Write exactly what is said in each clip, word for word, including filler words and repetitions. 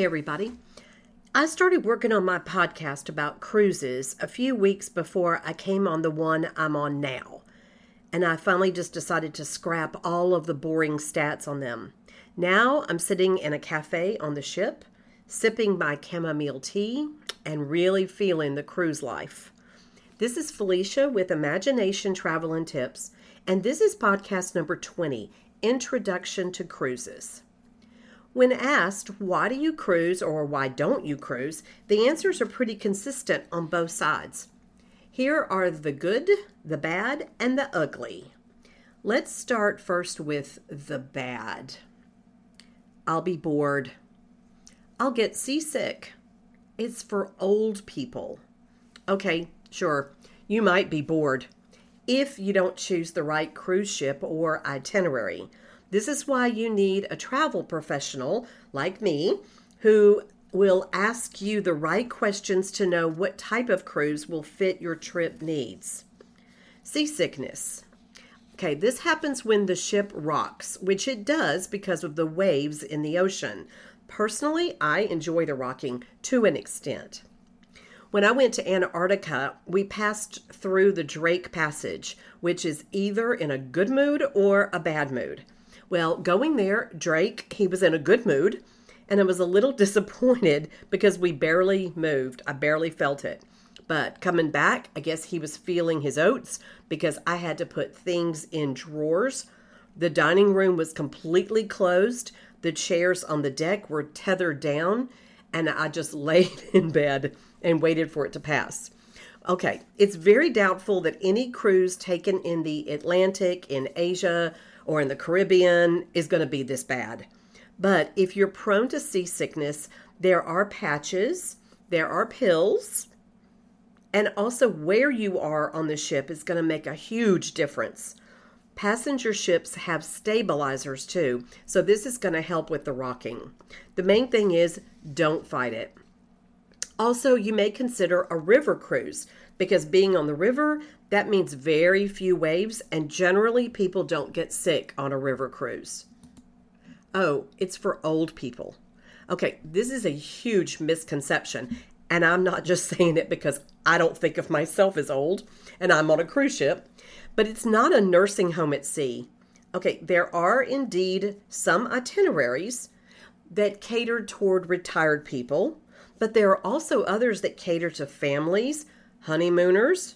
everybody. I started working on my podcast about cruises a few weeks before I came on the one I'm on now. And I finally just decided to scrap all of the boring stats on them. Now I'm sitting in a cafe on the ship, sipping my chamomile tea, and really feeling the cruise life. This is Felicia with Imagination Travel and Tips, and this is podcast number twenty, Introduction to Cruises. When asked, why do you cruise or why don't you cruise, the answers are pretty consistent on both sides. Here are the good, the bad, and the ugly. Let's start first with the bad. I'll be bored. I'll get seasick. It's for old people. Okay, sure, you might be bored if you don't choose the right cruise ship or itinerary. This is why you need a travel professional like me who will ask you the right questions to know what type of cruise will fit your trip needs. Seasickness. Okay, this happens when the ship rocks, which it does because of the waves in the ocean. Personally, I enjoy the rocking to an extent. When I went to Antarctica, we passed through the Drake Passage, which is either in a good mood or a bad mood. Well, going there, Drake, he was in a good mood, and I was a little disappointed because we barely moved. I barely felt it. But coming back, I guess he was feeling his oats because I had to put things in drawers. The dining room was completely closed. The chairs on the deck were tethered down, and I just laid in bed and waited for it to pass. Okay, it's very doubtful that any cruise taken in the Atlantic, in Asia, or in the Caribbean is going to be this bad. But if you're prone to seasickness, there are patches, there are pills, and also where you are on the ship is going to make a huge difference. Passenger ships have stabilizers too, so this is going to help with the rocking. The main thing is don't fight it. Also, you may consider a river cruise because being on the river, that means very few waves, and generally people don't get sick on a river cruise. Oh, it's for old people. Okay, this is a huge misconception, and I'm not just saying it because I don't think of myself as old and I'm on a cruise ship, but it's not a nursing home at sea. Okay, there are indeed some itineraries that cater toward retired people, but there are also others that cater to families, honeymooners,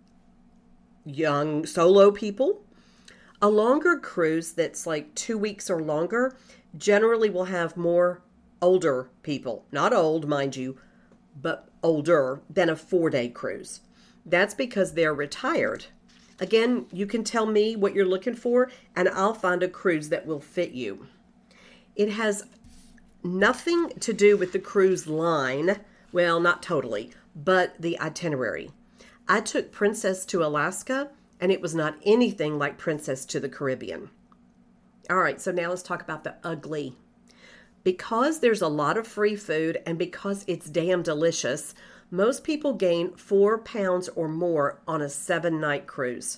young solo people. A longer cruise that's like two weeks or longer generally will have more older people. Not old, mind you, but older than a four-day cruise. That's because they're retired. Again, you can tell me what you're looking for, and I'll find a cruise that will fit you. It has nothing to do with the cruise line. Well, not totally, but the itinerary. I took Princess to Alaska, and it was not anything like Princess to the Caribbean. All right, so now let's talk about the ugly. Because there's a lot of free food and because it's damn delicious, most people gain four pounds or more on a seven-night cruise.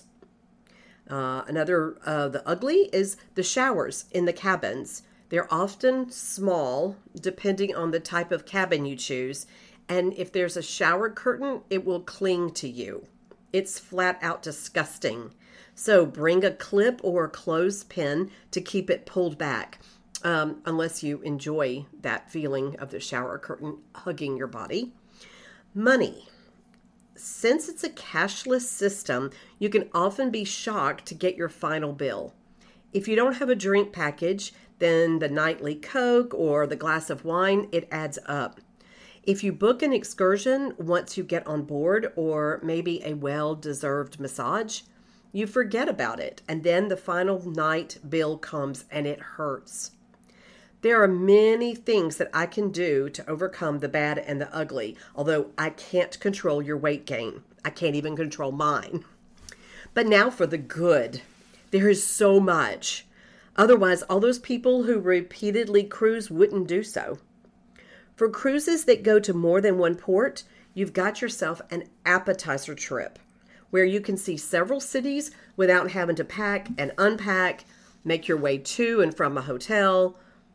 Uh, another, uh, the ugly is the showers in the cabins. They're often small, depending on the type of cabin you choose. And if there's a shower curtain, it will cling to you. It's flat out disgusting. So bring a clip or a clothespin to keep it pulled back, um, unless you enjoy that feeling of the shower curtain hugging your body. Money. Since it's a cashless system, you can often be shocked to get your final bill. If you don't have a drink package, then the nightly Coke or the glass of wine, it adds up. If you book an excursion once you get on board, or maybe a well-deserved massage, you forget about it, and then the final night bill comes and it hurts. There are many things that I can do to overcome the bad and the ugly, although I can't control your weight gain. I can't even control mine. But now for the good. There is so much. Otherwise, all those people who repeatedly cruise wouldn't do so. For cruises that go to more than one port, you've got yourself an appetizer trip where you can see several cities without having to pack and unpack, make your way to and from a hotel.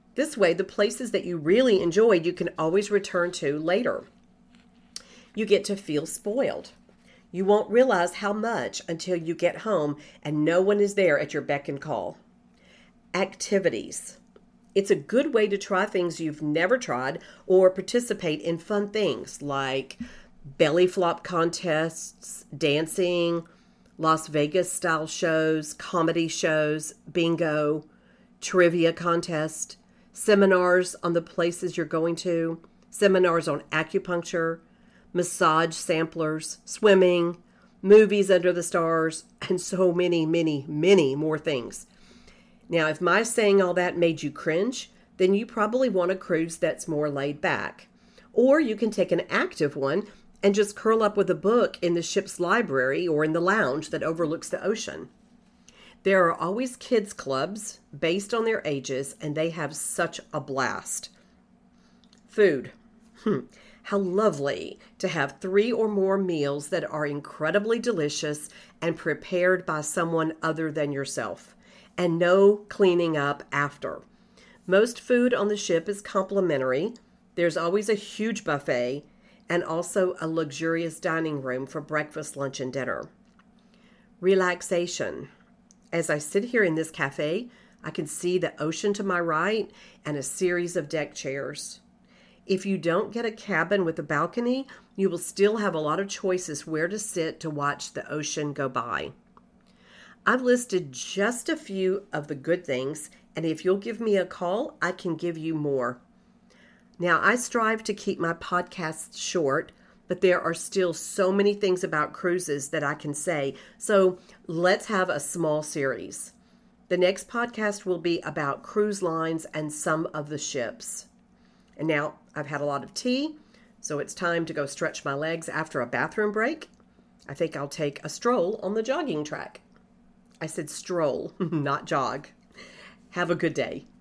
This way, the places that you really enjoyed, you can always return to later. You get to feel spoiled. You won't realize how much until you get home and no one is there at your beck and call. Activities. It's a good way to try things you've never tried or participate in fun things like belly flop contests, dancing, Las Vegas style shows, comedy shows, bingo, trivia contest, seminars on the places you're going to, seminars on acupuncture, massage samplers, swimming, movies under the stars, and so many, many, many more things. Now, if my saying all that made you cringe, then you probably want a cruise that's more laid back. Or you can take an active one and just curl up with a book in the ship's library or in the lounge that overlooks the ocean. There are always kids clubs based on their ages, and they have such a blast. Food. Hmm. How lovely to have three or more meals that are incredibly delicious and prepared by someone other than yourself, and no cleaning up after. Most food on the ship is complimentary. There's always a huge buffet and also a luxurious dining room for breakfast, lunch, and dinner. Relaxation. As I sit here in this cafe, I can see the ocean to my right and a series of deck chairs. If you don't get a cabin with a balcony, you will still have a lot of choices where to sit to watch the ocean go by. I've listed just a few of the good things, and if you'll give me a call, I can give you more. Now, I strive to keep my podcasts short, but there are still so many things about cruises that I can say, so let's have a small series. The next podcast will be about cruise lines and some of the ships. And now, I've had a lot of tea, so it's time to go stretch my legs after a bathroom break. I think I'll take a stroll on the jogging track. I said stroll, not jog. Have a good day.